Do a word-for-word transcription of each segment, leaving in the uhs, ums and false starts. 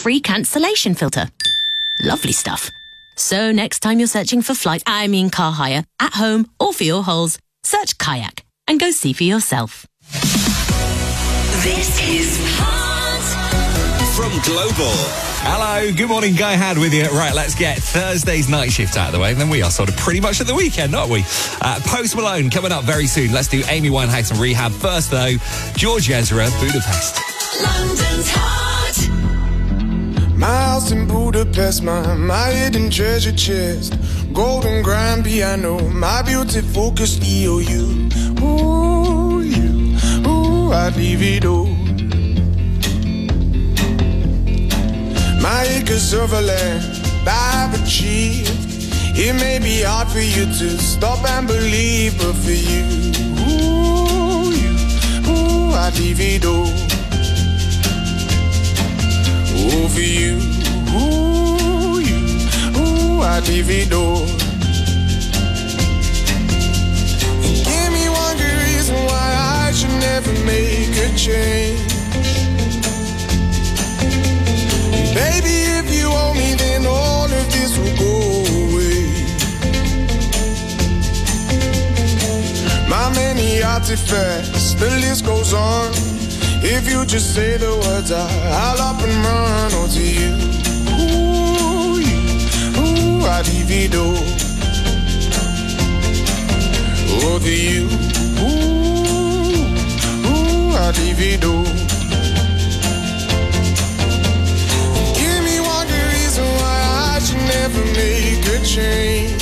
free cancellation filter. Lovely stuff. So next time you're searching for flight, I mean car hire, at home or for your holes, search Kayak and go see for yourself. This is Hot from Global. Hello, good morning, Guy Had with you. Right, let's get Thursday's night shift out of the way, and then we are sort of pretty much at the weekend, aren't we? Uh, Post Malone coming up very soon. Let's do Amy Winehouse and Rehab. First, though, George Ezra, Budapest. London's Hot. My house in Budapest, my, my hidden treasure chest. Golden grand piano, my beautiful Castillo. You, ooh, you, ooh, I'd leave it all. My acres of land I've achieved. It may be hard for you to stop and believe, but for you, ooh, you, ooh, I'd leave it all. Oh, for you, ooh, you, ooh, I'd leave it all. And give me one good reason why I should never make a change. Baby, if you owe me, then all of this will go away. My many artifacts, the list goes on. If you just say the words, I, I'll up and run. Oh, to you, ooh, you, ooh, I'd leave it all. Oh, to you, ooh, ooh, I'd leave it all. Never make a change.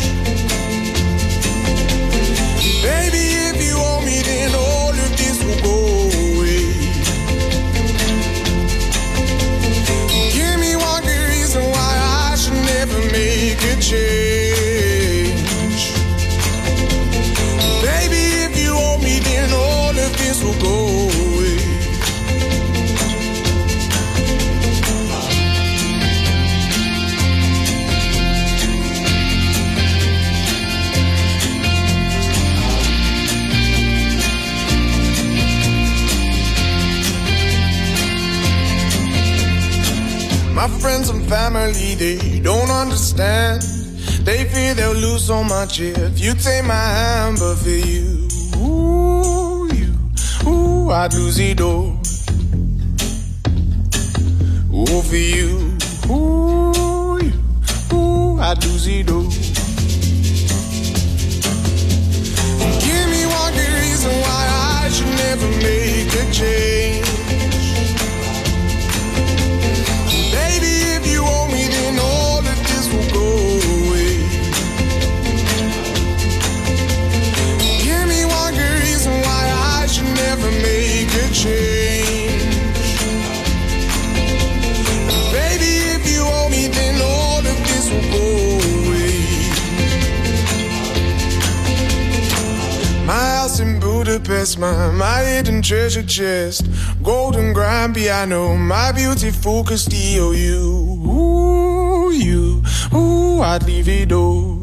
Baby, if you owe me, then all of this will go away. Give me one good reason why I should never make a change. Baby, if you owe me, then all of this will go away. My friends and family, they don't understand. They fear they'll lose so much if you take my hand. But for you, ooh, you, ooh, I'd lose it all. Ooh, for you, ooh, you, ooh, I'd lose it all. Give me one good reason why I should never make a change. Change. Baby, if you owe me, then all of this will go away. My house in Budapest, my, my hidden treasure chest. Golden grand piano, my beautiful Castillo. You, ooh, you, ooh, I'd leave it all.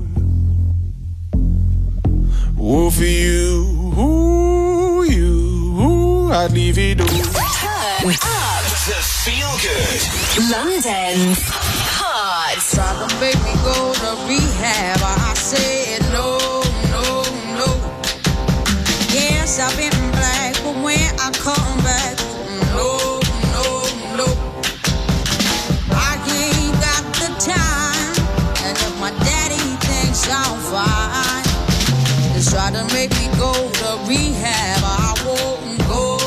Oh, for you, ooh, you, I'd leave it all. Turn up to feel good. London's Hot. Try to make me go to rehab. I said no, no, no. Yes, I've been black, but when I come back, no, no, no. I ain't got the time, and if my daddy thinks I'm fine, just try to make me go to rehab. I won't go.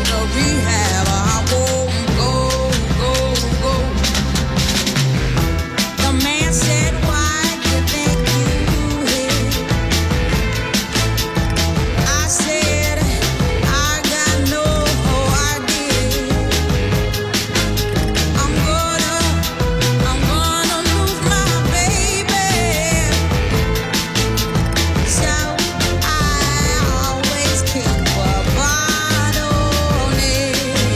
to rehab. I won't go, go, go. The man said, why you think you hit? I said, I got no idea. I'm gonna, I'm gonna lose my baby. So I always keep a bottle near.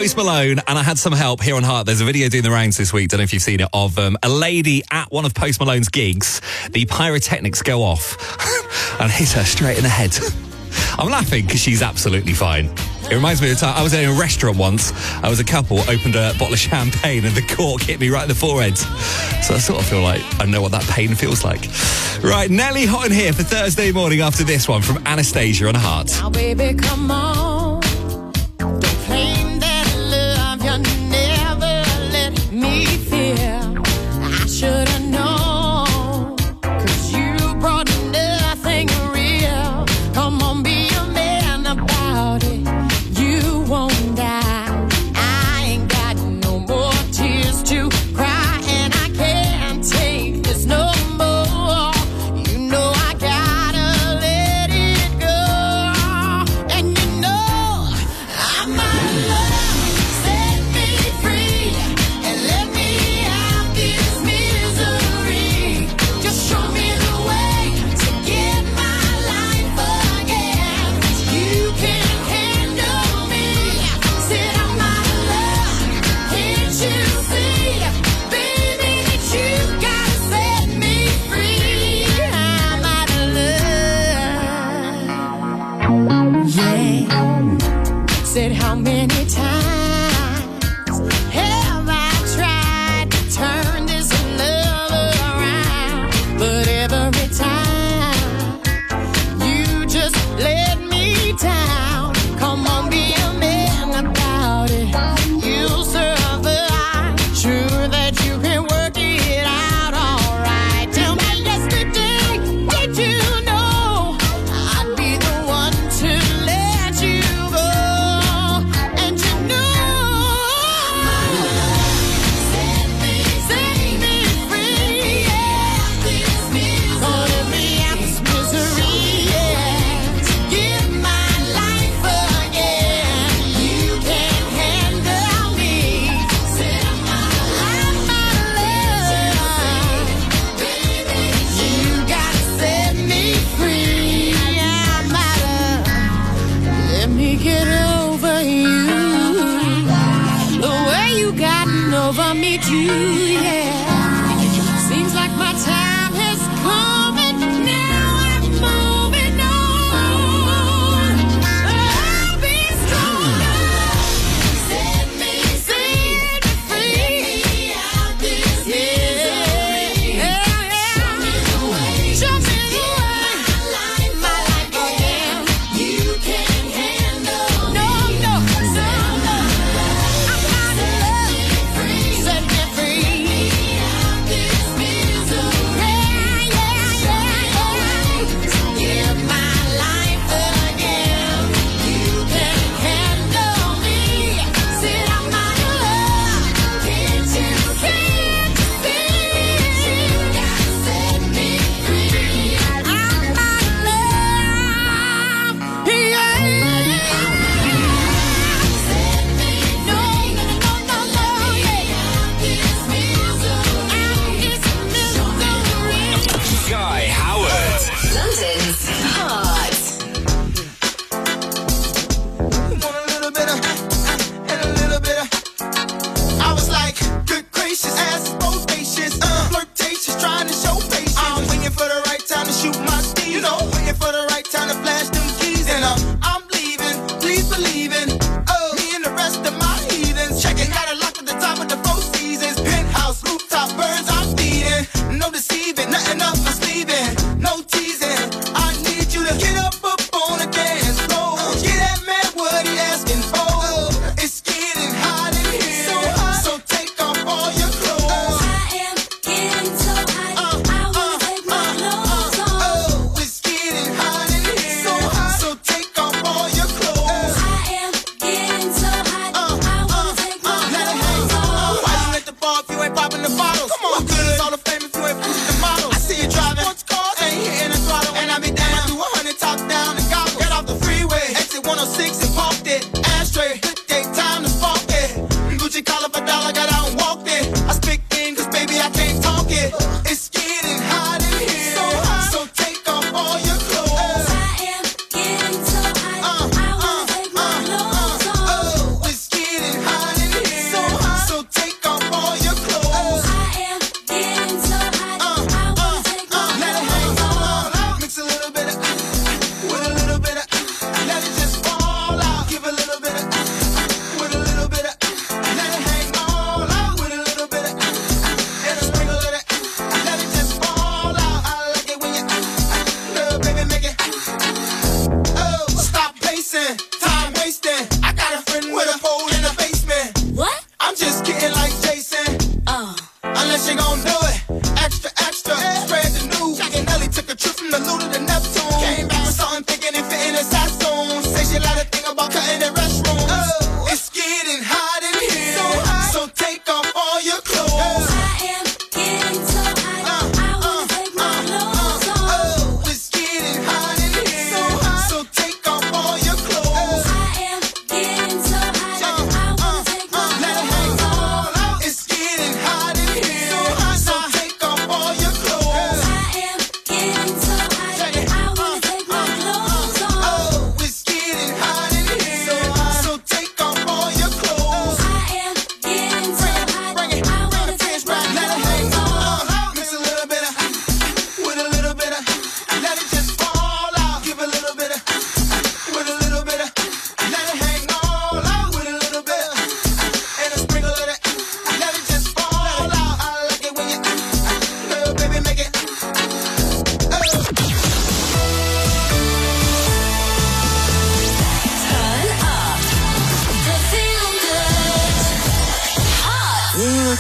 Post Malone, and I had some help here on Heart. There's a video doing the rounds this week, don't know if you've seen it, of um, a lady at one of Post Malone's gigs. The pyrotechnics go off and hit her straight in the head. I'm laughing because she's absolutely fine. It reminds me of the time I was in a restaurant once. I was a couple, opened a bottle of champagne and the cork hit me right in the forehead. So I sort of feel like I know what that pain feels like. Right, Nelly Hot in here for Thursday morning after this one from Anastasia on Heart. Now, baby, come on. Don't claim that love you never let me feel. I should have known, 'cause you brought nothing real. Come on, be a man about it. You won't die. I ain't got no more tears to cry, and I can't take this no more. You know I gotta let it go. And you know I'm out of love. Set me free and let me out this misery. Just show me the way to get my life again. You can't handle me. Said I'm out of love. Can't you see, baby, that you gotta set me free? I'm out of love. Yeah. Said how many times have I tried to turn this love around? But every time you just let me down. Come on, be a man about it. You'll survive. Sure that you can work it out all right. Tell me yesterday, did you know I'd be the one to let you go? And you know, set me, set me free, yeah. Gonna be out this misery, yeah. To give my life again. You can't handle me. Said I'm out of love. Baby, you gotta set me free. I'm out of. Let me get over you. The way you gotten over me too, yeah. Seems like my time has come and now I'm moving on. I'll be stronger. Set me, set me free. Out this misery. Yeah, yeah. Show me the way. Show me the way. My life, my life again. You can't handle no, no, no, no. I'm out of love. Set me free.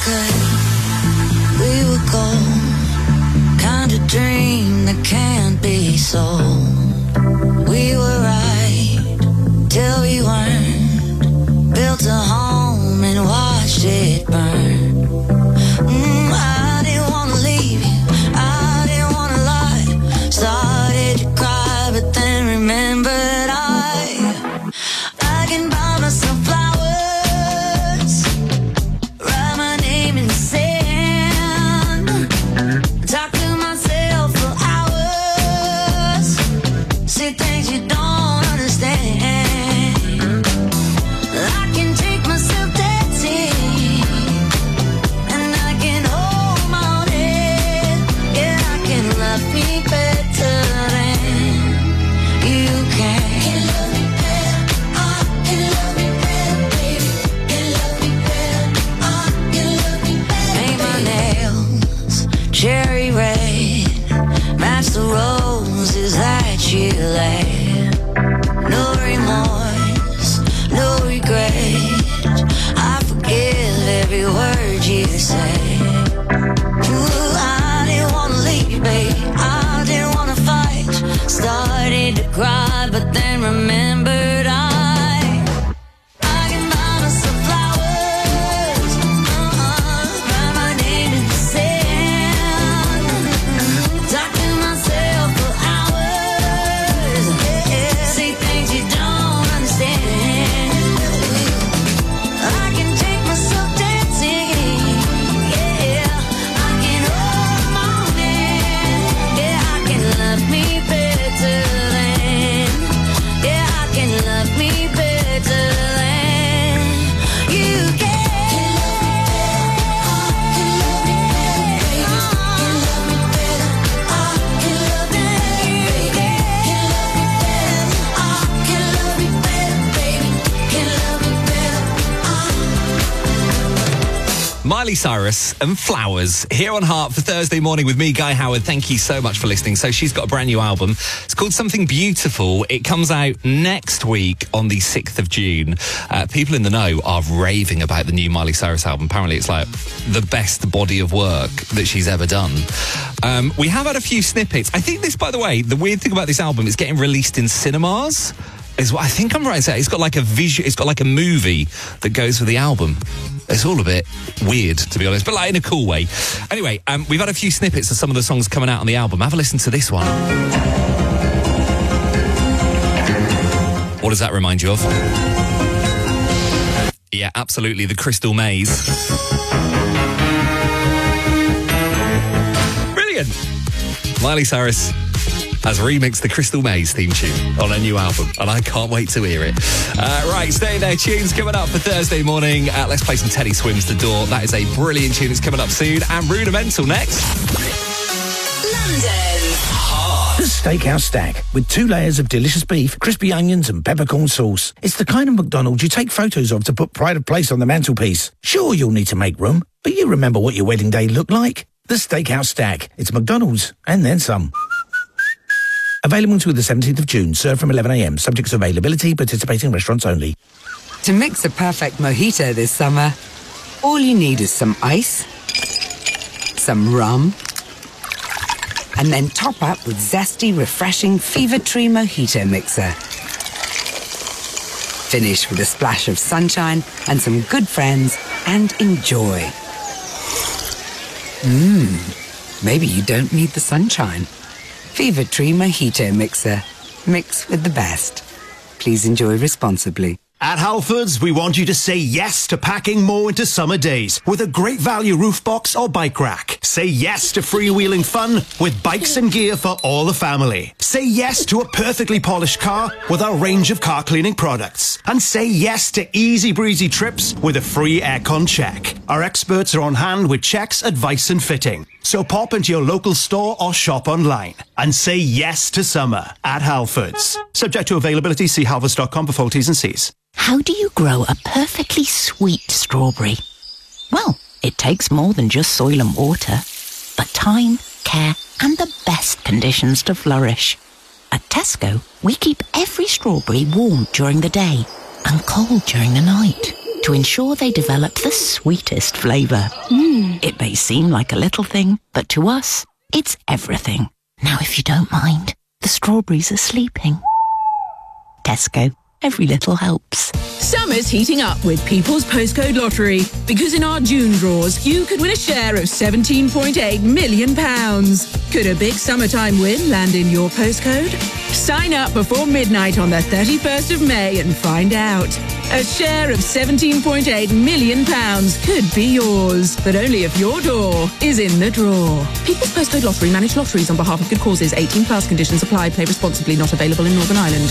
good, we were gold. Kind of dream that can't be sold. We were right till we weren't. Built a home and watched it burn. Mm, I didn't want to leave you, I didn't want to lie. Started to cry, but then remembered I I can buy myself flowers, write my name in the sand, talk to myself for hours, say things you don't understand. I can take myself dancing, and I can hold my own head. Yeah, I can love me better than you can. Can love me better, I can love me better, baby. Can love me better, I can love me better. Paint my nails cherry red, match the roses that you laid. No remorse, no regret. I forgive every word you say. Ooh, I didn't want to leave, babe. I didn't want to fight. Started to cry, but then remembered I I can buy myself flowers, uh-uh, write my name in the sand, talk to myself for hours, yeah, say things you don't understand. I can take myself dancing, yeah, I can hold my own hand, yeah, I can love me better than, yeah, I can love me better than you can. Can love me better, I can love me better, I can love me better, baby. Can love me better, I can love me better, baby. Can love me better, I Miley Cyrus and Flowers here on Heart for Thursday morning with me, Guy Howard. Thank you so much for listening. So she's got a brand new album. It's called Something Beautiful. It comes out next week on the sixth of June. Uh, people in the know are raving about the new Miley Cyrus album. Apparently it's like the best body of work that she's ever done. Um, we have had a few snippets. I think this, by the way, the weird thing about this album is getting released in cinemas. Is what I think I'm right to say. It's got like a visual, it's got like a movie that goes with the album. It's all a bit weird, to be honest, but like in a cool way. Anyway, um, we've had a few snippets of some of the songs coming out on the album. Have a listen to this one. What does that remind you of? Yeah, absolutely, the Crystal Maze. Brilliant. Miley Cyrus has remixed the Crystal Maze theme tune on a new album, and I can't wait to hear it. Uh, right, stay there. Tunes coming up for Thursday morning. Uh, let's play some Teddy Swims the Door. That is a brilliant tune. It's coming up soon. And Rudimental next. London. The Steakhouse Stack, with two layers of delicious beef, crispy onions and peppercorn sauce. It's the kind of McDonald's you take photos of to put pride of place on the mantelpiece. Sure, you'll need to make room, but you remember what your wedding day looked like? The Steakhouse Stack. It's McDonald's, and then some. Available until the seventeenth of June, served from eleven a.m, subject to availability, participating restaurants only. To mix a perfect mojito this summer, all you need is some ice, some rum, and then top up with zesty, refreshing Fever Tree Mojito Mixer. Finish with a splash of sunshine and some good friends, and enjoy. Mmm, maybe you don't need the sunshine. Fever Tree Mojito Mixer. Mix with the best. Please enjoy responsibly. At Halfords, we want you to say yes to packing more into summer days with a great value roof box or bike rack. Say yes to freewheeling fun with bikes and gear for all the family. Say yes to a perfectly polished car with our range of car cleaning products. And say yes to easy breezy trips with a free aircon check. Our experts are on hand with checks, advice and fitting. So pop into your local store or shop online and say yes to summer at Halfords. Subject to availability, see halfords dot com for full T's and C's. How do you grow a perfectly sweet strawberry? Well, it takes more than just soil and water, but time, care, and the best conditions to flourish. At Tesco, we keep every strawberry warm during the day and cold during the night to ensure they developed the sweetest flavour. Mm. It may seem like a little thing, but to us, it's everything. Now, if you don't mind, the strawberries are sleeping. Tesco. Every little helps. Summer's heating up with People's Postcode Lottery, because in our June draws, you could win a share of seventeen point eight million pounds. Could a big summertime win land in your postcode? Sign up before midnight on the thirty-first of May and find out. A share of seventeen point eight million pounds could be yours, but only if your door is in the draw. People's Postcode Lottery manage lotteries on behalf of good causes. eighteen plus conditions apply. Play responsibly. Not available in Northern Ireland.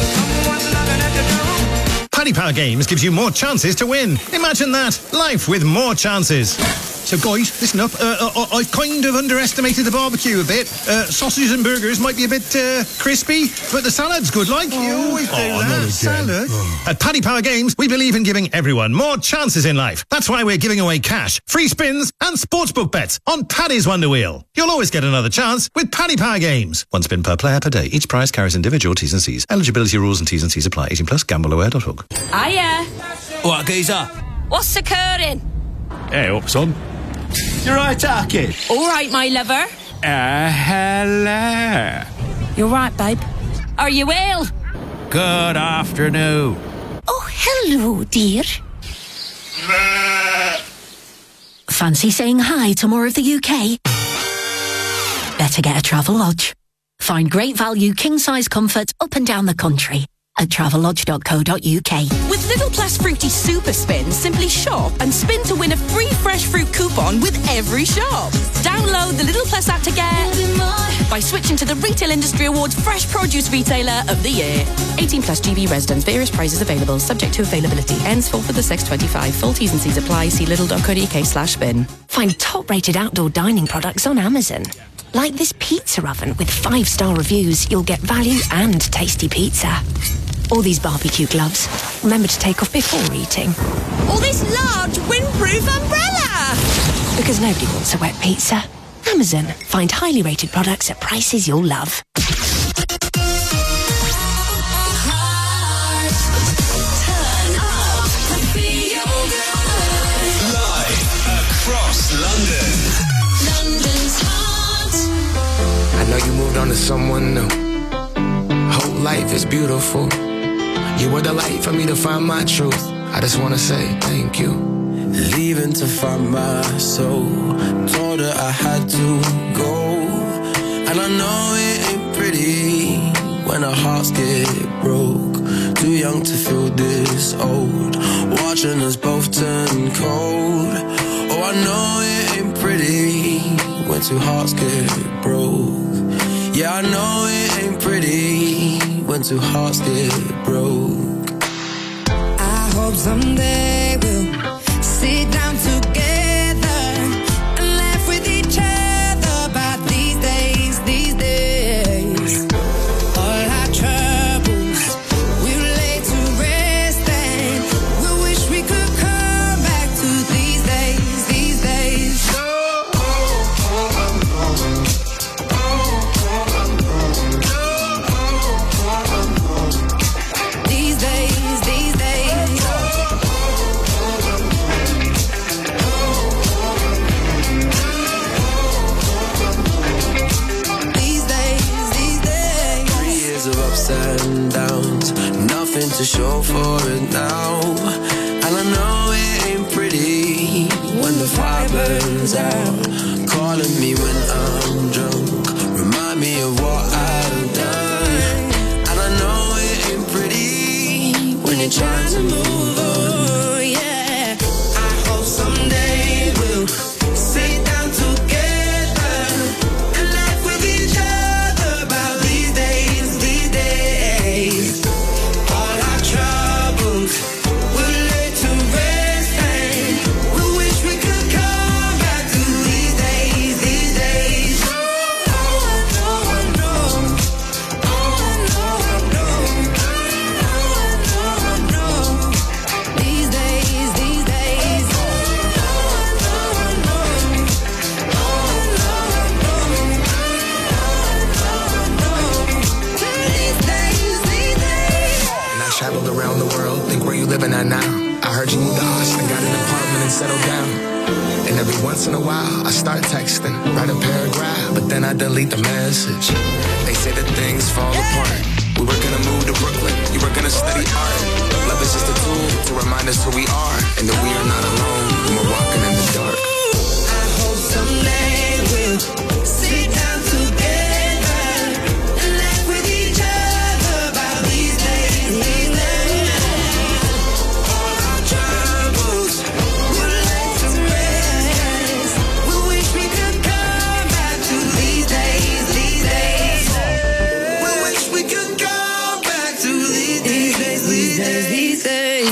Paddy Power Games gives you more chances to win. Imagine that. Life with more chances. So, guys, listen up. Uh, uh, I've kind of underestimated the barbecue a bit. Uh, sausages and burgers might be a bit uh, crispy, but the salad's good, like. Oh. You always do Oh, that. not again. Salad. Oh. At Paddy Power Games, we believe in giving everyone more chances in life. That's why we're giving away cash, free spins, and sportsbook bets on Paddy's Wonder Wheel. You'll always get another chance with Paddy Power Games. One spin per player per day. Each prize carries individual T's and C's. Eligibility rules and T's and C's apply. eighteen plus. Gamble aware dot org. Hiya. What, geezer? What's occurring? Hey, up, son. You're right, Aki. All right, my lover. Uh, hello. You're right, babe. Are you ill? Good afternoon. Oh, hello, dear. Fancy saying hi to more of the U K? Better get a Travelodge. Find great value king-size comfort up and down the country at travelodge dot co dot uk. With Little Plus Fruity Super Spin, simply shop and spin to win a free fresh fruit coupon with every shop. Download the Little Plus app to get by switching to the Retail Industry Awards Fresh Produce Retailer of the Year. eighteen plus G B residents. Various prizes available, subject to availability. Ends fourth of the sixth twenty-five. Full T's and C's apply. See lidl dot co dot uk slash spin. Find top-rated outdoor dining products on Amazon. Like this pizza oven with five-star reviews, you'll get value and tasty pizza. Or these barbecue gloves. Remember to take off before eating. Or this large windproof umbrella. Because nobody wants a wet pizza. Amazon. Find highly rated products at prices you'll love. Across London. London's hot. I know you moved on to someone new. Whole life is beautiful. You were the light for me to find my truth. I just wanna say thank you. Leaving to find my soul. Told her I had to go. And I know it ain't pretty when our hearts get broke. Too young to feel this old. Watching us both turn cold. Oh, I know it ain't pretty when two hearts get broke. Yeah, I know it ain't pretty when two hearts get broke. I hope someday we'll sit down together and laugh with each other about these days, these days. All our troubles we'll lay to rest, and we wish we could come back to these days, these days. These days, these days. These days, these days. Three years of ups and downs. Nothing to show for it now. And I know it ain't pretty when the fire burns out. Calling me when I'm drunk. Remind me of what I've done. And I know it ain't pretty when you're trying to move on. Oh, yeah. I hope someday we'll sit down together and laugh with each other about these days, these days. All our troubles we'll lay to rest, and we wish we could come back to these days, these days. Oh, I know, I know. Oh, I know, I know. Oh, I know, I know. These days, these days. Oh, I know, I know. Oh, I know, I know. Oh, I know, I know. These days, these days. And I traveled around the world. Think where you living at now. I heard you moved to Austin, got an apartment and settled down. And every once in a while, I start texting, write a paragraph, but then I delete the message. They say that things fall apart. We were gonna move to Brooklyn, you were gonna study art. Love is just a tool to remind us who we are, and that we are not alone when we're walking in the dark. I hope someday we'll sit down together and laugh with each other about these days, these days. All our troubles will lay to rest. We wish we could come back to these days, these days. We wish we could come back to these days, these days, these days.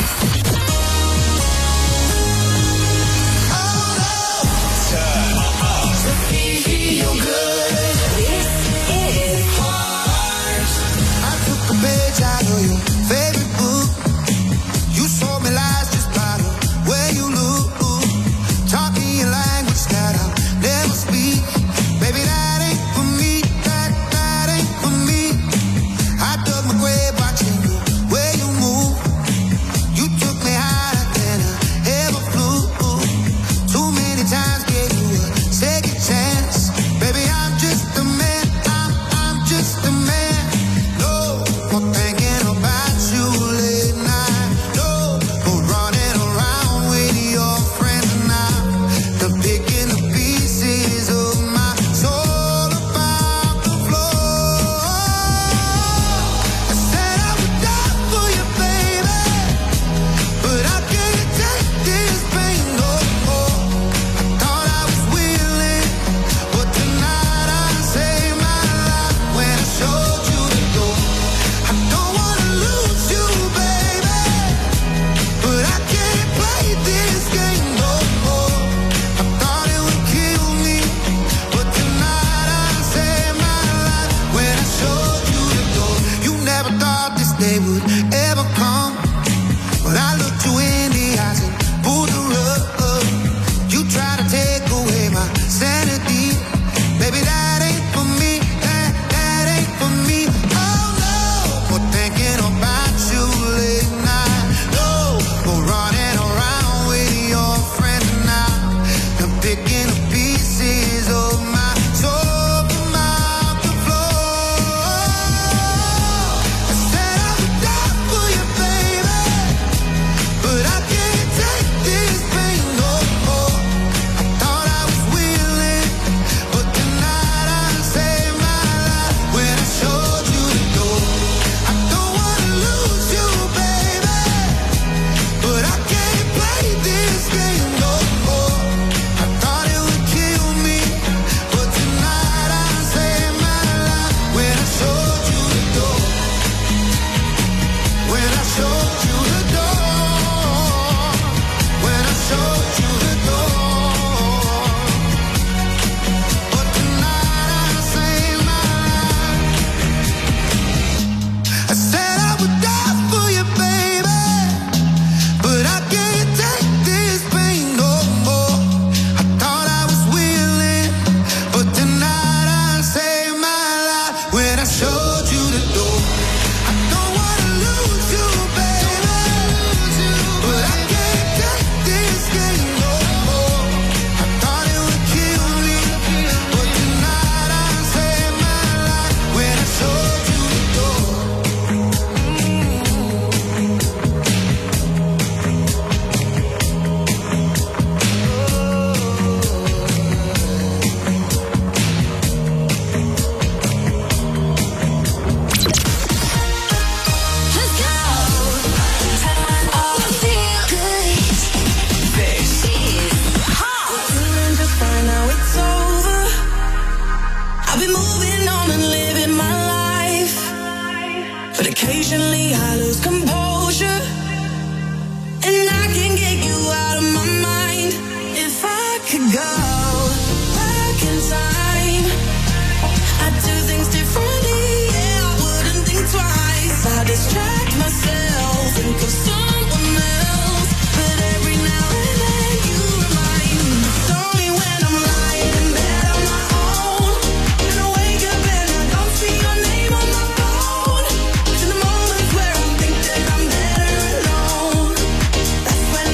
When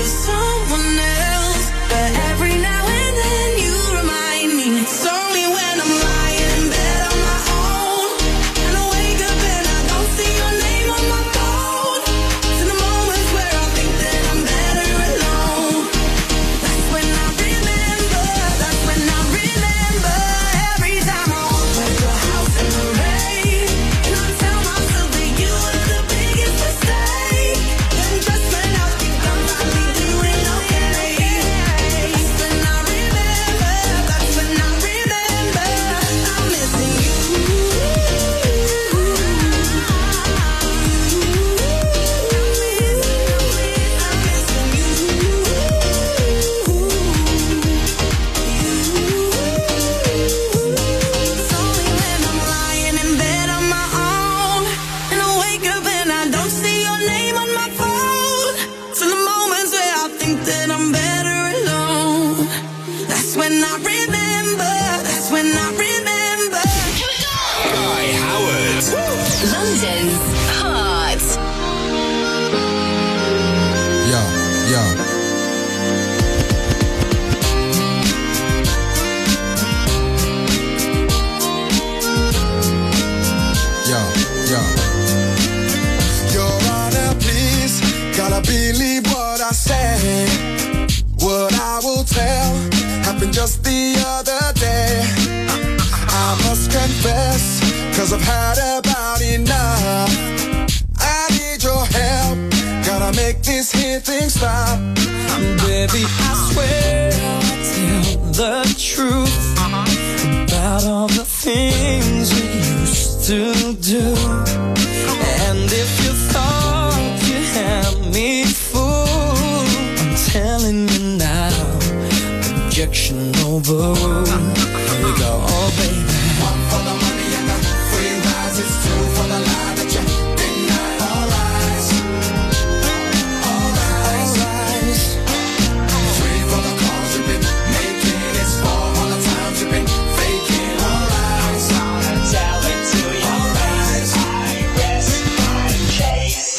with someone else. But every now and then you remind me it's only when I'm lying in bed on my own, and I wake up and I don't see your name on my phone. It's in the moments where I think that I'm better alone. That's when I remember, that's when I remember. Every time I open the house in the rain, and I tell myself that you were the biggest mistake. And just when I think I might be doing okay, that's when I remember, that's when I remember I'm missing you. It's only when I'm lying in bed on my own, and I wake up and I don't see your name on my phone. It's in the moments where I think that I'm better alone. That's when I remember, that's when I remember. Guy Howard. London's Heart. Yeah, yeah. Yeah, yeah. Your Honor, please, gotta believe what I say. What I will tell happened just the other day. I must confess, cause I've had about enough. I need your help, gotta make this here thing stop. Baby, I swear I'll tell the truth about all the things we used to do. And if you thought you had me fooled, I'm telling you now, objection overruled. Here we go, oh baby. One for the money and the free rise, it's two for the lie that you deny. All rise, all rise, all rise. Three for the calls you've been making, it's four all the times you've been faking. All rise, I'm tell it to you. All rise, I rest my case.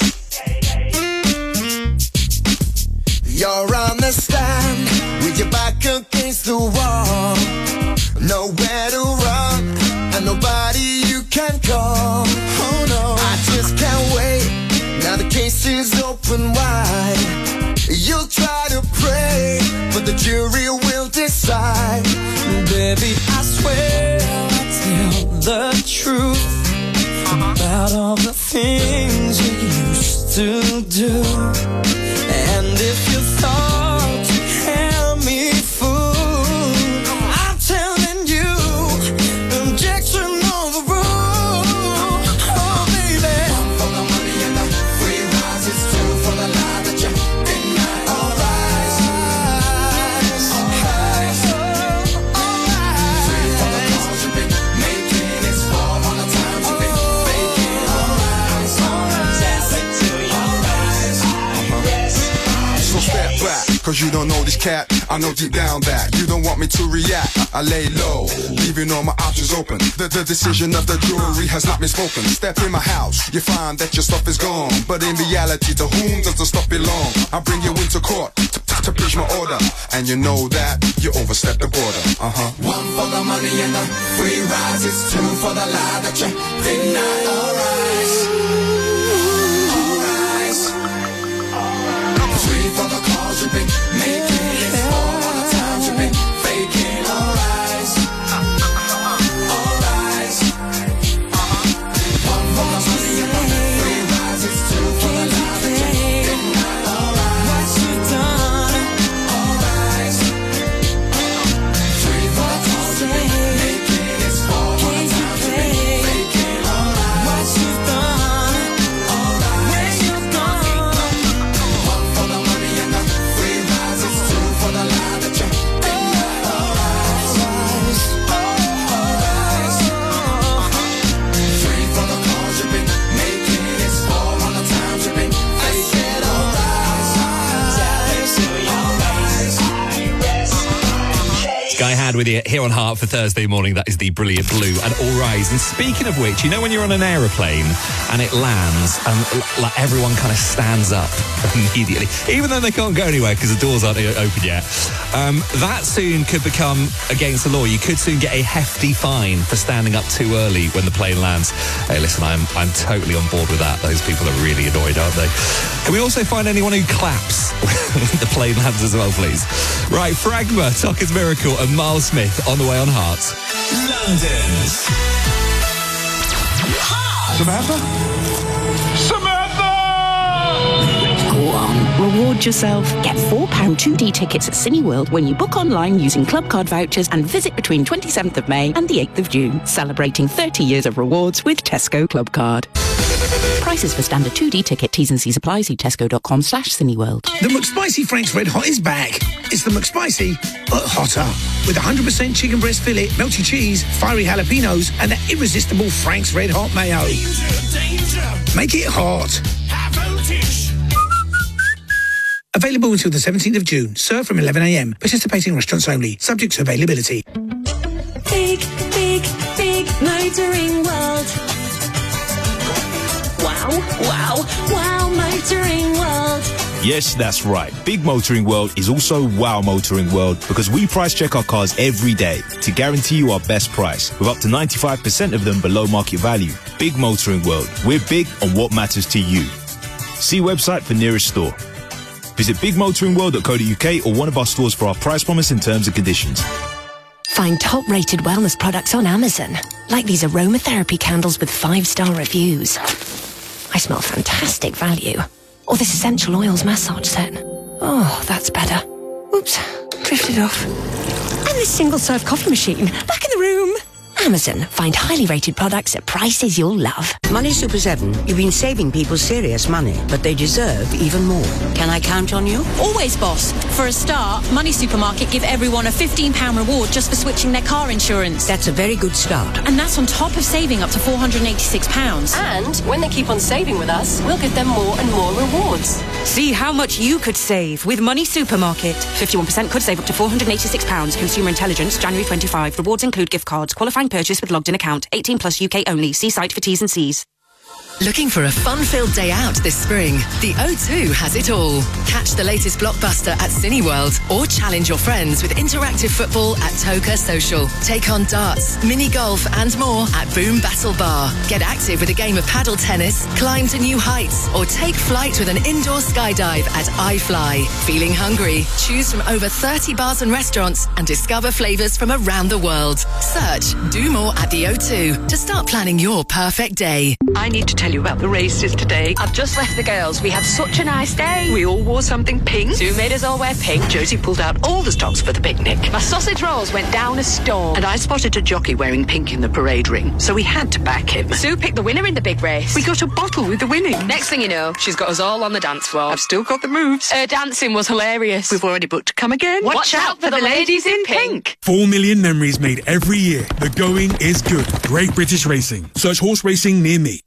You're on the stand with your back against the wall, nowhere to run and nobody you can call. Oh no, I just can't wait. Now the case is open wide. You'll try to pray, but the jury will decide. Baby, I swear I'll tell the truth about all the things you used to do. And if you thought you had me fooled, I'm telling you, objection overruled. Oh baby, one for the money and the free rise, it's two for the lie that you deny. All rise, all rise, all rise. Three for the calls you've been making, it's four all the times you've been faking. All rise, all rise, tell it to you. All rise, So step back, cause you don't know this cat. I know deep down that you don't want me to react. I lay low, leaving all my options open. The, the decision of the jury has not been spoken. Step in my house, you find that your stuff is gone. But in reality, to whom does the stuff belong? I bring you into court to, to, to preach my order. And you know that you overstepped the border. Uh-huh. One for the money and the free rise, it's two for the lie that you deny. All rise, all rise. Three for the calls you've been making, it's four all the times you've been faking. All rise, all rise. One for the money and the free rise, it's two for the lie that you deny. All rise, what you done? All rise. Three for the calls you've been making, it's four all the times you've been faking. All rise, what you done? All rise, where you gone? One for the money and the free rise, it's two for the lie that you deny. All rise, all rise. Three for the calls you've been making, it's four all the times you've been faking. All rise, tell it to you. All rise, I rest my case. Guy Howard. Had with you here on Heart for Thursday morning. That is the Brilliant Blue and All Rise. And speaking of which, you know when you're on an aeroplane and it lands and like everyone kind of stands up immediately, even though they can't go anywhere because the doors aren't open yet. Um, that soon could become against the law. You could soon get a hefty fine for standing up too early when the plane lands. Hey, listen, I'm I'm totally on board with that. Those people are really annoyed, aren't they? Can we also find anyone who claps when the plane lands as well, please? Right, Fragma, Tucker's Miracle and Miles Smith on the way on Heart. London's Samantha? Go on, reward yourself. Get four pound two D tickets at Cineworld when you book online using club card vouchers and visit between twenty-seventh of May and the eighth of June, celebrating thirty years of rewards with Tesco Club Card. Prices for standard two D ticket, T's and C's apply. See tesco.com slash Cineworld. The McSpicy Frank's Red Hot is back. It's the McSpicy, but hotter. With one hundred percent chicken breast fillet, melty cheese, fiery jalapenos, and the irresistible Frank's Red Hot mayo. Make it hot. Available until the seventeenth of June. Served from eleven a m. Participating restaurants only. Subject to availability. Big, big, big motoring world. Wow, wow, wow, motoring world. Yes, that's right. Big Motoring World is also Wow Motoring World because we price check our cars every day to guarantee you our best price with up to ninety-five percent of them below market value. Big Motoring World. We're big on what matters to you. See website for nearest store. Visit big motoring world dot co dot U K or one of our stores for our price promise and terms and conditions. Find top-rated wellness products on Amazon, like these aromatherapy candles with five-star reviews. I smell fantastic value. Or this essential oils massage set. Oh, that's better. Oops, drifted off. And this single-serve coffee machine, back in the room. Amazon. Find highly rated products at prices you'll love. Money Super seven, you've been saving people serious money, but they deserve even more. Can I count on you? Always, boss. For a start, Money Supermarket give everyone a fifteen pound reward just for switching their car insurance. That's a very good start. And that's on top of saving up to four hundred eighty-six pounds. And when they keep on saving with us, we'll give them more and more rewards. See how much you could save with Money Supermarket. fifty-one percent could save up to four hundred eighty-six pounds. Consumer Intelligence, January twenty-fifth. Rewards include gift cards. Qualifying purchase with logged in account. eighteen plus U K only. See site for T's and C's. Looking for a fun-filled day out this spring? The O two has it all. Catch the latest blockbuster at Cineworld or challenge your friends with interactive football at Toka Social. Take on darts, mini golf and more at Boom Battle Bar. Get active with a game of paddle tennis, climb to new heights or take flight with an indoor skydive at iFly. Feeling hungry? Choose from over thirty bars and restaurants and discover flavours from around the world. Search Do More at the O two to start planning your perfect day. I need to tell you about the races today. I've just left the girls. We had such a nice day. We all wore something pink. Sue made us all wear pink. Josie pulled out all the stops for the picnic. My sausage rolls went down a storm. And I spotted a jockey wearing pink in the parade ring, so we had to back him. Sue picked the winner in the big race. We got a bottle with the winning. Next thing you know, she's got us all on the dance floor. I've still got the moves. Her dancing was hilarious. We've already booked to come again. Watch, Watch out, out for the ladies in pink. Four million memories made every year. The going is good. Great British Racing. Search horse racing near me.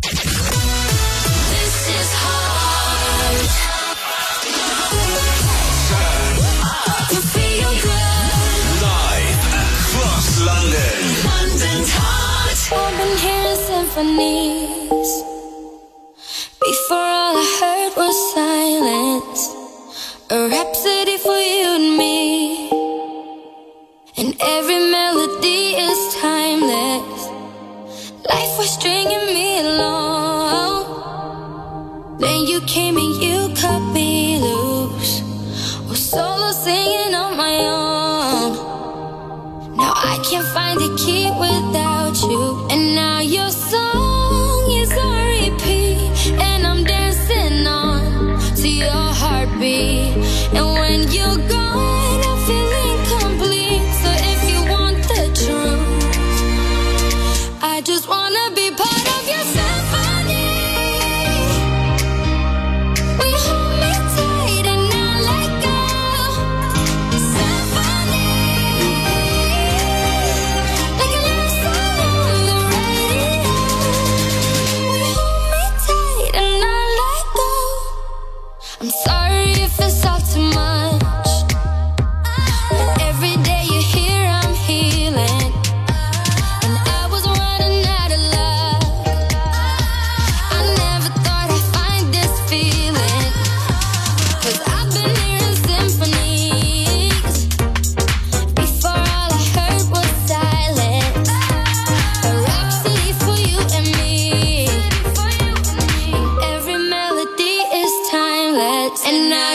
I've been hearing symphonies. Before all I heard was silence. A rhapsody for you and me. And every melody is timeless. Life was stringing me along. Then you came and you cut me loose. Was solo singing on my own. Now I can't find the key without you. And now your song is on repeat. And I'm dancing on to your heartbeat. And when you're gone, I feel incomplete. So if you want the truth, I just wanna be part of your symphony. We hold me tight and not let go. Symphony, like a love song.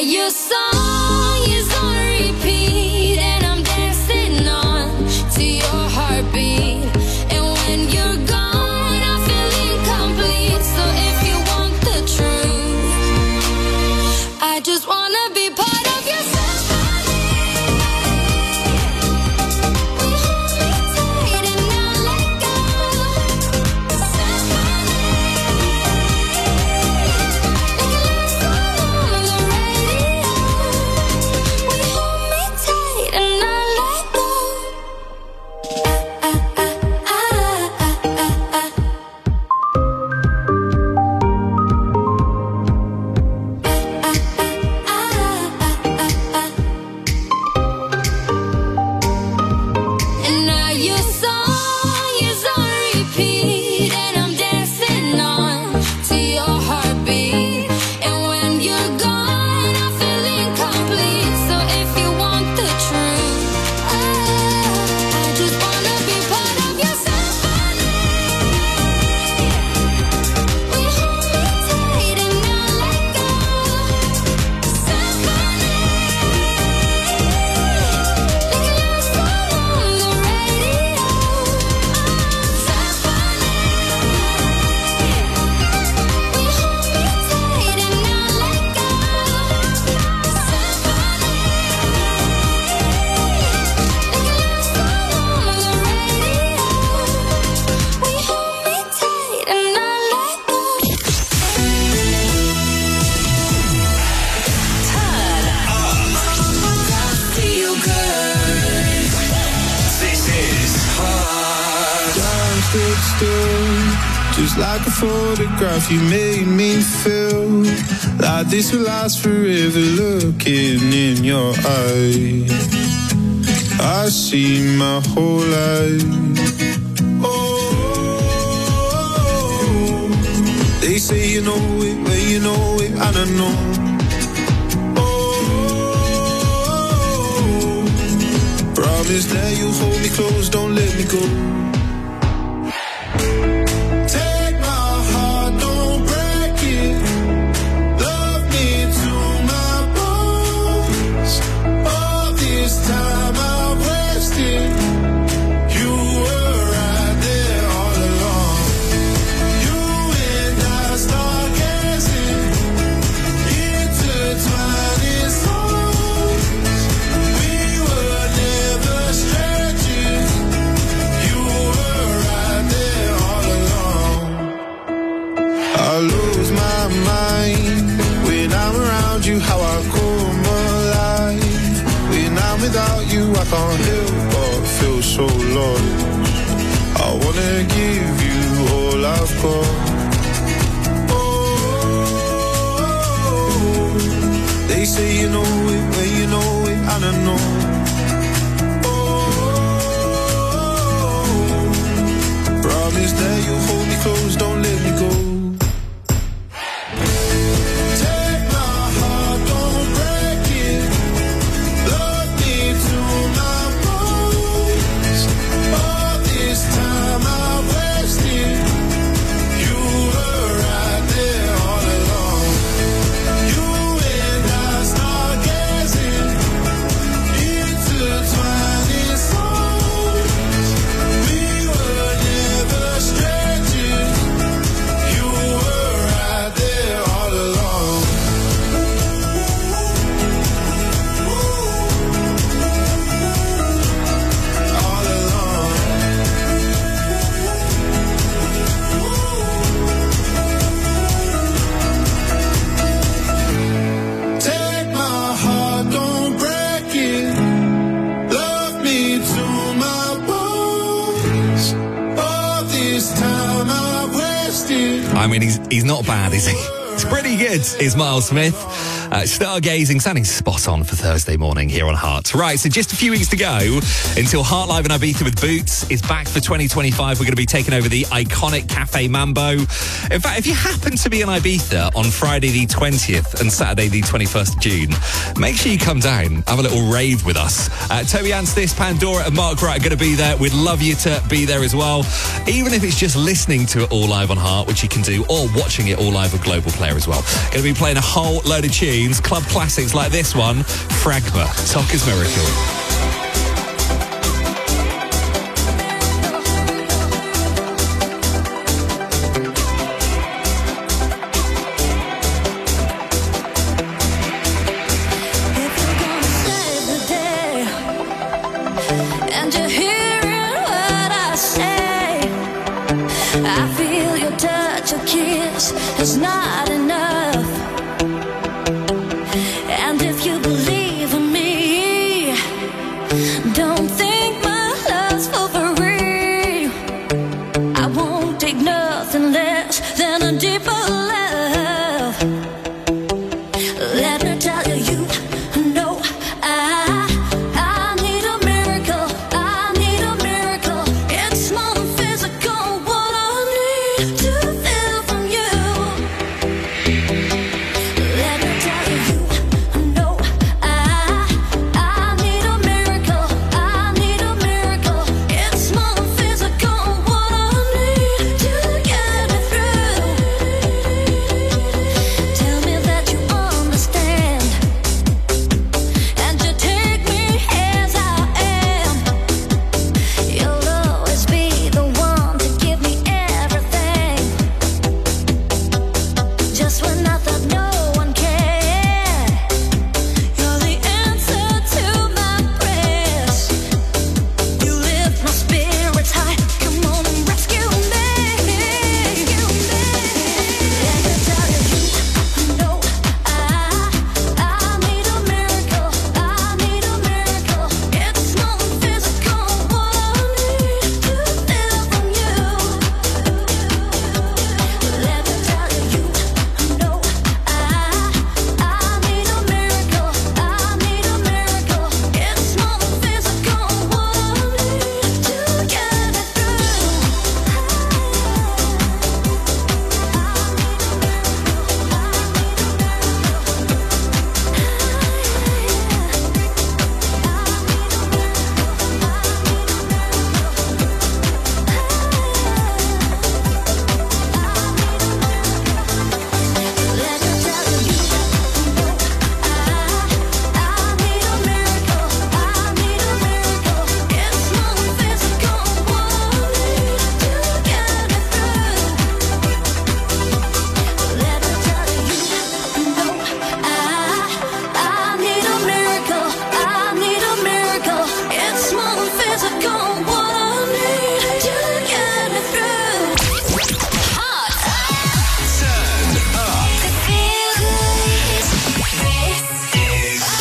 your song is on repeat, and I'm dancing on to your heartbeat. And when you're gone, I feel incomplete. So if you want the truth, I just wanna be part of your symphony. We hold me tight and not let go. Symphony. Just like a photograph, you made me feel like this will last forever. Looking in your eyes, I see my whole life. Oh, they say you know it, well you know it, and I know. Oh, promise that you'll hold me close, don't let me go. I can't help but feel so lost. I wanna give you all I've got. Oh, they say you know it, well you know it, and I know. Oh, promise that you'll hold me close, don't let me go. I mean, he's he's not bad, is he? It's pretty good, is Miles Smith. Uh, stargazing, sounding spot on for Thursday morning here on Heart. Right, so just a few weeks to go until Heart Live in Ibiza with Boots is back for twenty twenty-five. We're going to be taking over the iconic Cafe Mambo. In fact, if you happen to be in Ibiza on Friday the twentieth and Saturday the twenty-first of June, make sure you come down, have a little rave with us. Uh, Toby Anstis, Pandora and Mark Wright are going to be there. We'd love you to be there as well, even if it's just listening to it all live on Heart, which you can do, or watching it all live on Global Play. player as well. Going to be playing a whole load of tunes, club classics like this one, Fragma, Tonka's Miracle. And you're hearing what I say. I feel your touch, your kiss is not enough. And if you believe in me, don't think my love's for free. I won't take nothing less than a deeper love. Let me tell you, you know I I need a miracle. I need a miracle. It's more than physical. What I need to feel from you. Let me tell you, you know I I need a miracle. I need a miracle. It's more than physical. What I need to get me through. Tell me that you understand, and you take me as I am. You'll always be the one to give me everything. Just when I thought no one cared, you're the answer to my prayers. You lift my spirits high. Come on and rescue me. Rescue me. Let me tell you, you know I I need a miracle. I need a miracle. It's more than physical. What I need to feel from you. Let me tell you, you know I I need a miracle. I need a miracle. It's more than physical. What I need to get me I need a miracle. I need a miracle. It's more than physical. What I need to get me through. To feel good. This is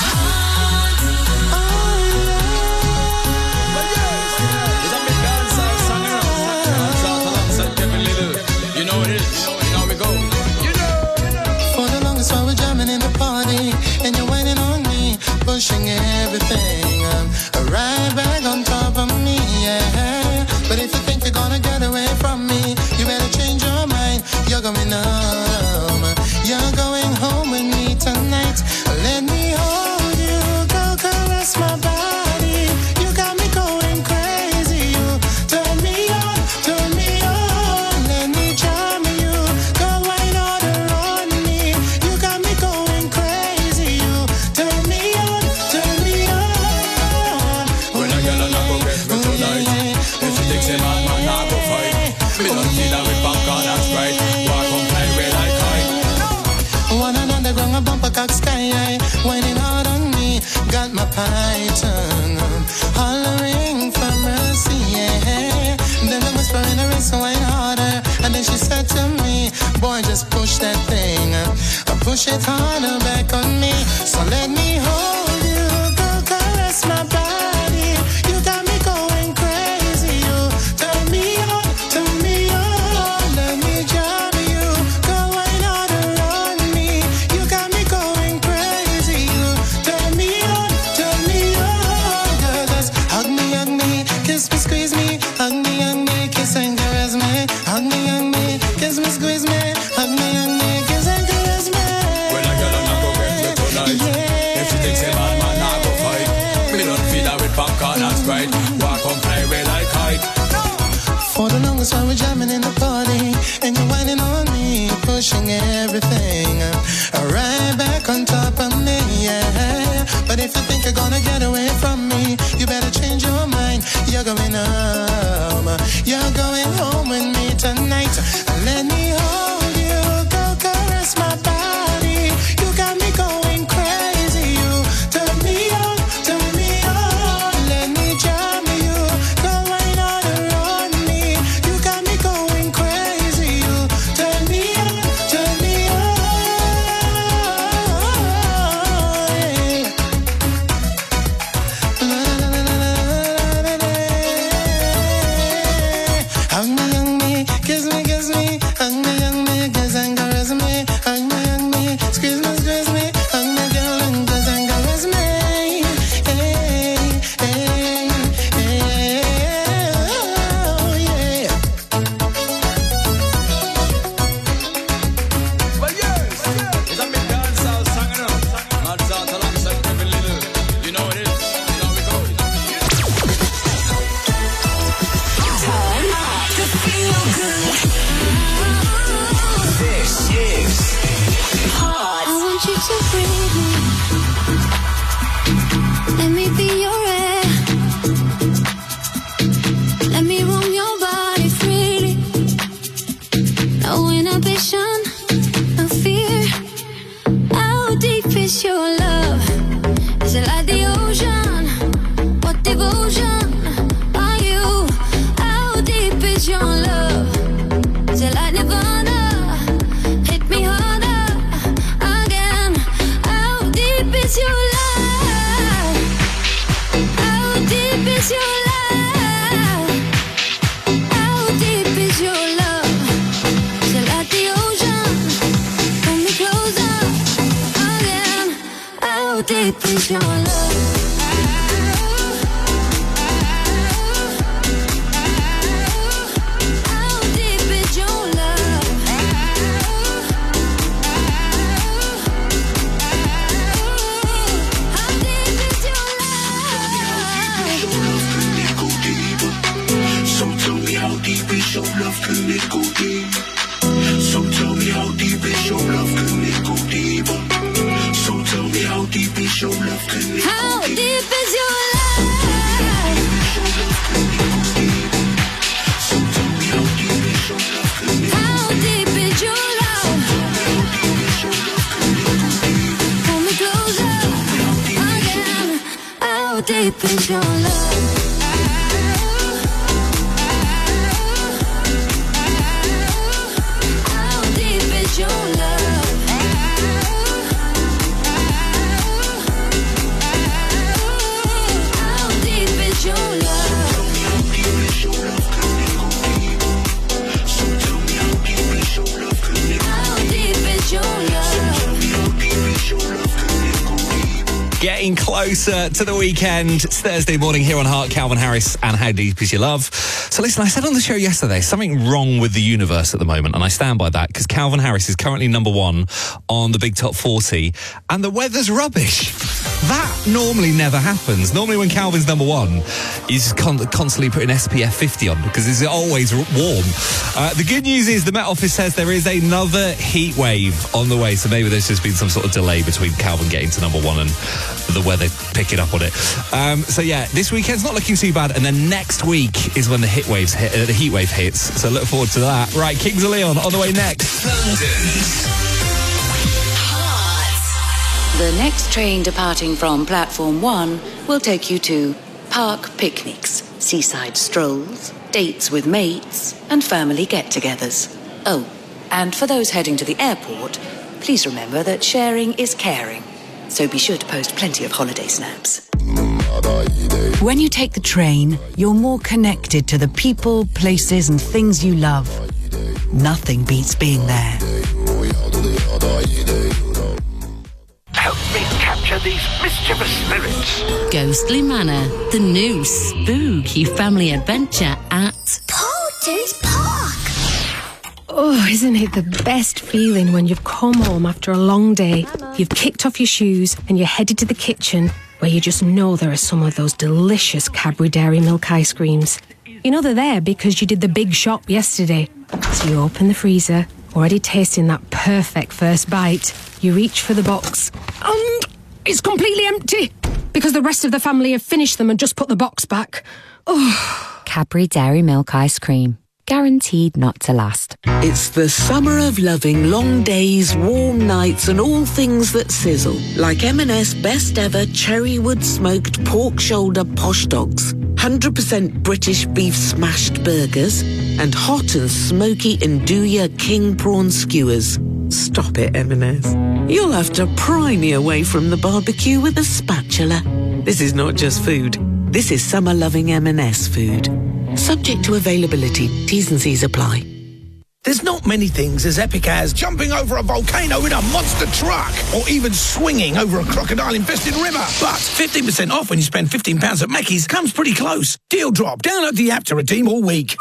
You know it is. You know we go. For the longest while we're jamming in the party, and you're waiting on me, pushing everything um, right back on top of me, yeah. But if you think you're gonna get away from me, you better change your mind. You're going home. You're going home with me tonight. Let me hold you, go caress my body. You got me going crazy. You turn me on, turn me on. Let me charm you, go wine order on me. You got me going crazy. You turn me on, turn me on. When a girl and I go get me tonight, if she thinks a man, man, I go fight. Me don't feel that with popcorn and Sprite. Walk on play with like kite. One and underground, a bumper cock sky high, whining hard on me, got my python um, hollering for mercy, yeah. Then I whisper in her ear, so wine harder, and then she said to me, boy, just push that thing, uh, push it harder back on me. So let me hold you, go caress my body. You got me going crazy. You turn me on, turn me on. Let me jam you, go wine harder on me. You got me going crazy. You turn me on, turn me on. Girl, just hug me, hug me, kiss me, squeeze me, hug me, hug me, kiss and caress me, hug me, hug me, kiss me, squeeze me, hug me, hug me, kiss and caress me. When a girl and I go get me tonight, if she thinks a man, man, I go fight. Me don't feel that with popcorn and Sprite. Walk on play with like kite. For the longest while we're jamming in the party, and you're whining on me, push pushing everything right back on top of me, yeah. But if you think you're gonna get away from me, you better change your mind. You're going home. You're going home with me tonight. Let me hold you, go caress my body. You got me going crazy. You turn me on, turn me on. Let me jam you, go right on around me. You got me going crazy. You turn me on, turn me on. Hug me, hug me, kiss me, kiss me. Hug me, hug me, kiss and caress me. Hug me, hug me, squeeze me, squeeze me. Hug me, girl, and kiss and caress me. Hey, hey, hey, oh, yeah. Well, yes, it's a big dancehall song, you know. Mad South alongside Kevin Little. You know what it is. You know we go. Time to feel good. This is Hot. I want you to breathe me. Let me be your air. Let me roam your body freely. No inhibition, no fear. How deep is your love? Is it like the ocean? What devotion are you? How deep is your love? Is it like Nirvana? Hit me harder again. How deep is your love? How deep is your love? How deep is your love? Is it like the ocean? Pull me closer again. How deep is your love? How deep is your love? How deep is your love? So tell me how deep is your love, can it go deep? So tell me how deep is your love, can it go deeper? So tell me how deep is your love, can it go How deep? deep is your love? So tell me how deep is your love, can it go How deep is your love? Pull me closer again. How deep is your love? How deep is your love? How deep is your love? How deep is your love? Getting closer to the weekend. It's Thursday morning here on Heart. Calvin Harris and How Deep Is Your Love? So listen, I said on the show yesterday, something wrong with the universe at the moment, and I stand by that because Calvin Harris is currently number one on the Big Top forty, and the weather's rubbish. That normally never happens. Normally when Calvin's number one, he's con- constantly putting S P F fifty on because it's always r- warm. Uh, the good news is the Met Office says there is another heat wave on the way, so maybe there's just been some sort of delay between Calvin getting to number one and the weather picking up on it. Um, so yeah, this weekend's not looking too bad, and then next week is when the heat waves hit, uh, the heat wave hits. So look forward to that. Right, Kings of Leon on the way next. The next train departing from Platform one will take you to park picnics, seaside strolls, dates with mates, and family get-togethers. Oh, and for those heading to the airport, please remember that sharing is caring. So be sure to post plenty of holiday snaps. When you take the train, you're more connected to the people, places, and things you love. Nothing beats being there. Help me capture these mischievous spirits. Ghostly Manor, the new spooky family adventure at Poulter's Park. Oh, isn't it the best feeling when you've come home after a long day, you've kicked off your shoes and you're headed to the kitchen where you just know there are some of those delicious Cadbury Dairy Milk ice creams. You know they're there because you did the big shop yesterday. So you open the freezer, Already tasting that perfect first bite, you reach for the box. And it's completely empty because the rest of the family have finished them and just put the box back. Oh. Cadbury Dairy Milk Ice Cream. Guaranteed not to last. It's the summer of loving long days, warm nights and all things that sizzle. Like M and S best ever cherrywood smoked pork shoulder posh dogs. one hundred percent British beef smashed burgers. And hot and smoky Nduja king prawn skewers. Stop it, M and S. You'll have to pry me away from the barbecue with a spatula. This is not just food. This is summer-loving M and S food. Subject to availability. T's and C's apply. There's not many things as epic as jumping over a volcano in a monster truck or even swinging over a crocodile-infested river. But fifteen percent off when you spend fifteen pounds at Mackey's comes pretty close. Deal drop. Download the app to redeem all week.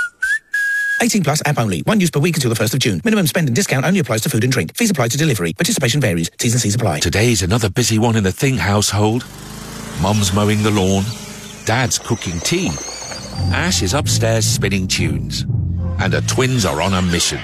eighteen plus app only. One use per week until the first of June. Minimum spend and discount only applies to food and drink. Fees apply to delivery. Participation varies. T's and C's apply. Today's another busy one in the Think household. Mum's mowing the lawn. Dad's cooking tea. Ash is upstairs spinning tunes. And her twins are on a mission.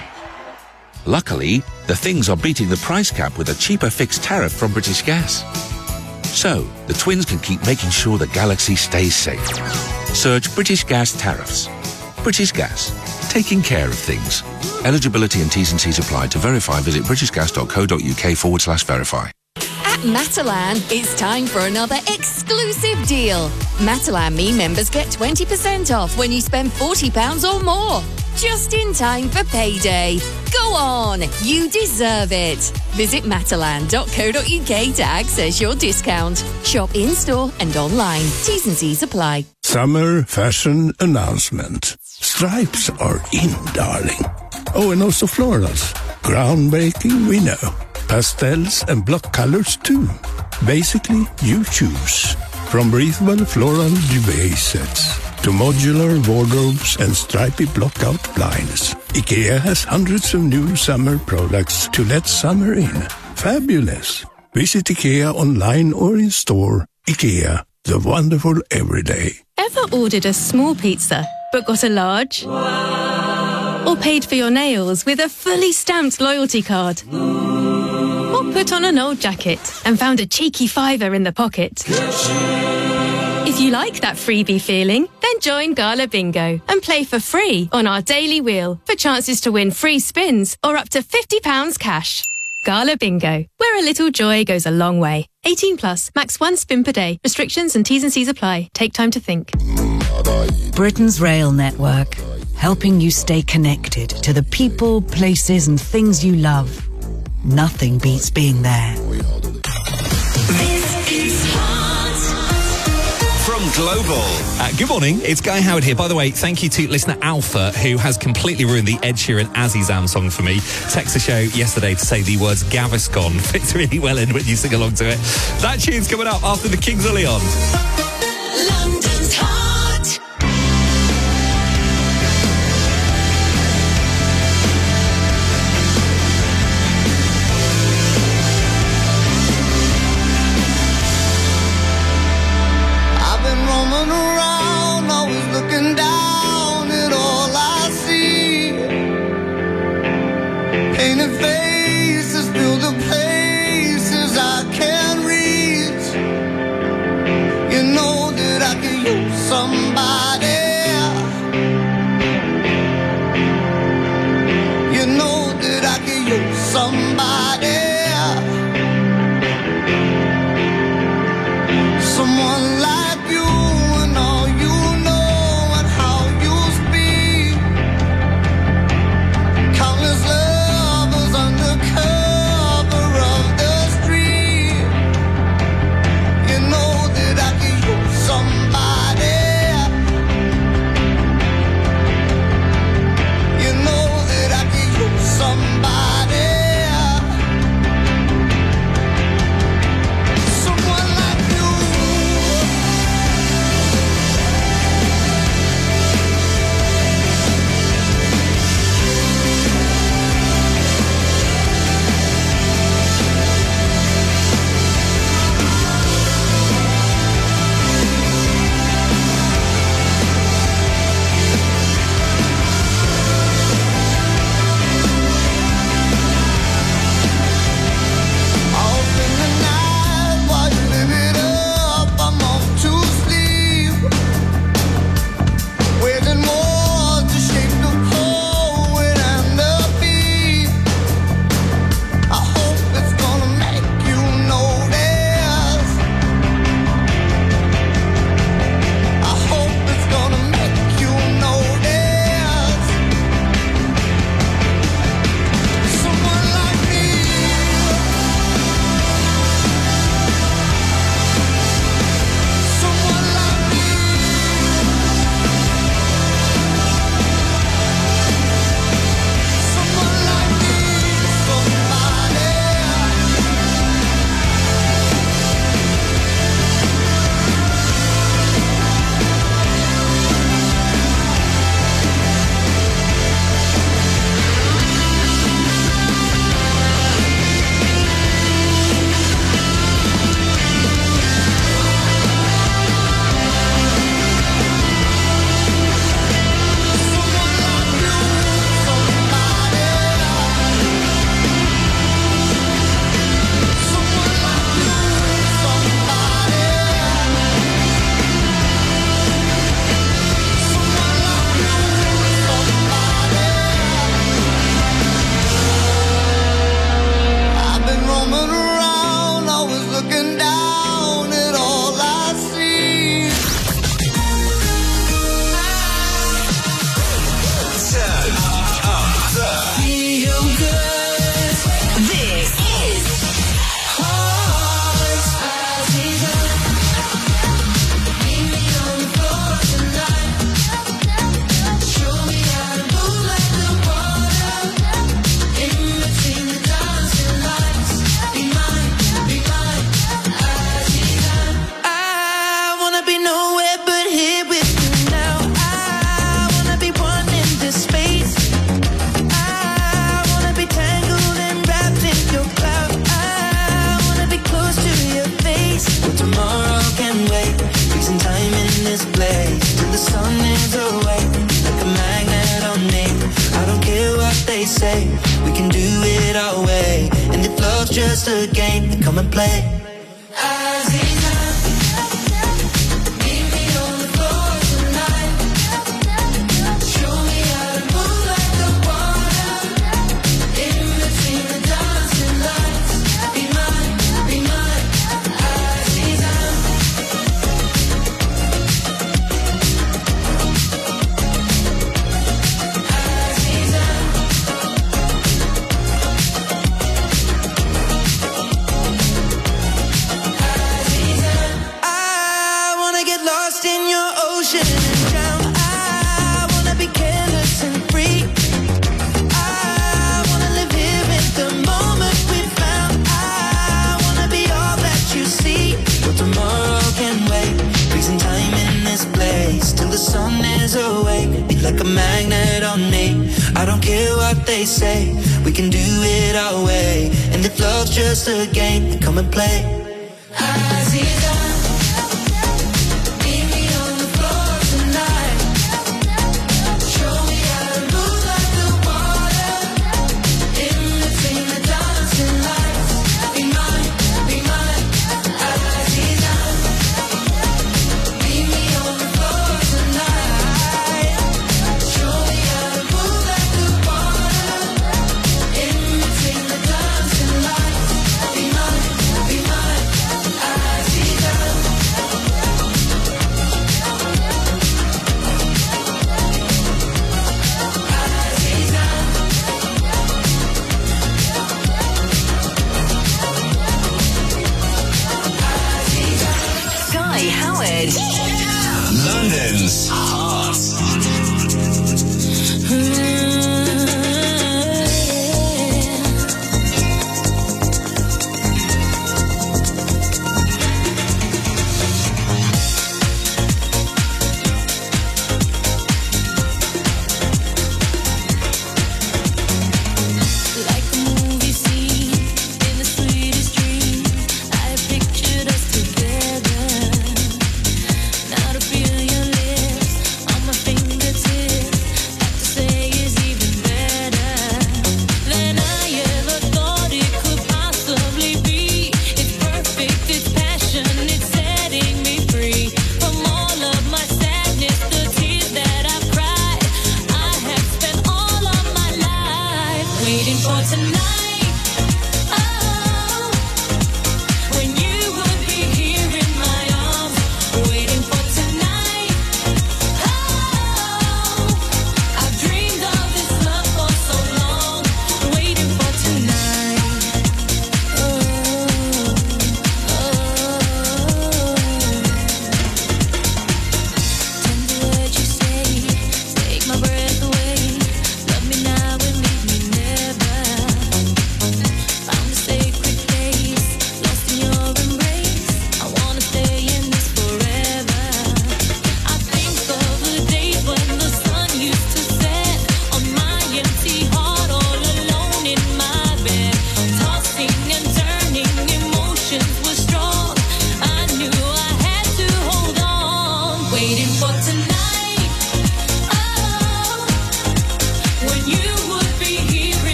Luckily, the Things are beating the price cap with a cheaper fixed tariff from British Gas. So, the twins can keep making sure the galaxy stays safe. Search British Gas tariffs. British Gas. Taking care of things. Eligibility and T's and C's apply. To verify, visit britishgas.co.uk forward slash verify. At Matalan, it's time for another exclusive deal. Matalan Me members get twenty percent off when you spend forty pounds or more. Just in time for payday. Go on, you deserve it. Visit matalan dot co dot uk to access your discount. Shop in-store and online. T's and C's apply. Summer fashion announcement. Stripes are in, darling. Oh, and also florals. Groundbreaking, we know. Pastels and block colors too. Basically, you choose. From breathable floral duvet sets to modular wardrobes and stripy block-out blinds, IKEA has hundreds of new summer products to let summer in. Fabulous. Visit IKEA online or in store. IKEA, the wonderful everyday. Ever ordered a small pizza but got a large? Or paid for your nails with a fully stamped loyalty card? Or put on an old jacket and found a cheeky fiver in the pocket? If you like that freebie feeling, then join Gala Bingo and play for free on our daily wheel for chances to win free spins or up to fifty pounds cash. Gala Bingo, where a little joy goes a long way. eighteen plus, max one spin per day. Restrictions and T's and C's apply. Take time to think. Britain's rail network, helping you stay connected to the people, places and things you love. Nothing beats being there. From Global. Uh, good morning, it's Guy Howard here. By the way, thank you to listener Alpha, who has completely ruined the Ed Sheeran Azizam song for me. Text the show yesterday to say the words Gaviscon fits really well in when you sing along to it. That tune's coming up after the Kings of Leon. London's hot. Roaming around, always looking down at all I see. Painted faces fill the places I can't reach. You know that I could use love's just a game, then come and play. Like a magnet on me, I don't care what they say, we can do it our way. And if love's just a game, then come and play. London's Heart.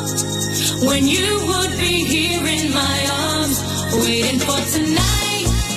When you would be here in my arms, waiting for tonight.